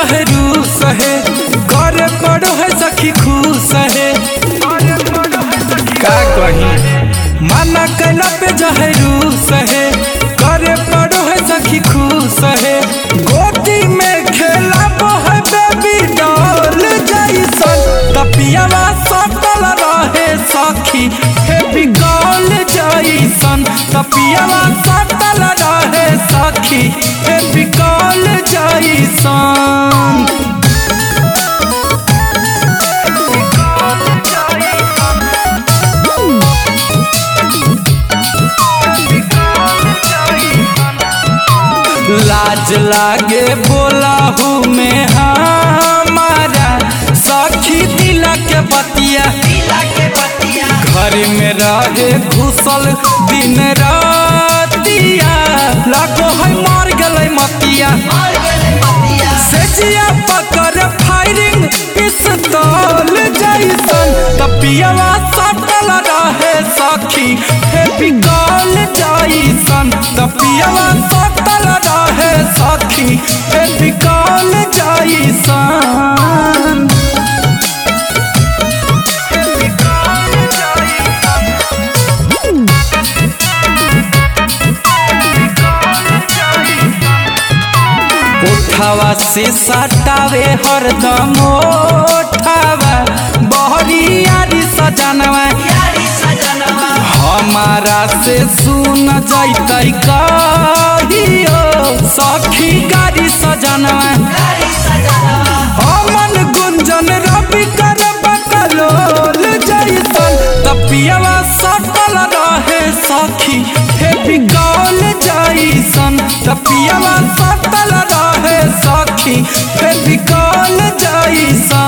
चाहे रूस है, करे पड़ो है सखी खुश है। का कही माना कैला पे चाहे रूस है, करे पड़ो है सखी खुश है। गोदी में खेला वो है बेबी डॉल जैसन, तपियावा सटल रहे सखी हे बिगल जैसन। तपियावा सटल रहे सखी हे बिगल जैसन। लाज लागे बोलाहू में हमारा सखी दिला के बतिया, घर में रहे घुसल दिन रातिया, लागो है मार गले मतिया। सेजिया पकड़ फायरिंग पिस्तौल जैसन, तपियावा सटल रहे सखी हे बिगल जैसन। तपियावा सटल रहे सखी हे बिगल जैसन। उठावा से सटावे हरदम उठावा, बहरी यारी सजनवा हमारा से सुन जैतै कहियो सखी गाड़ी सजनवा। अमन गुंजन रवि कर बकलोल जैसन, तपियावा सटल रहे सखी हे बिगल जैसन। तपियावा सटल रहे सखी हे बिगल जैसन।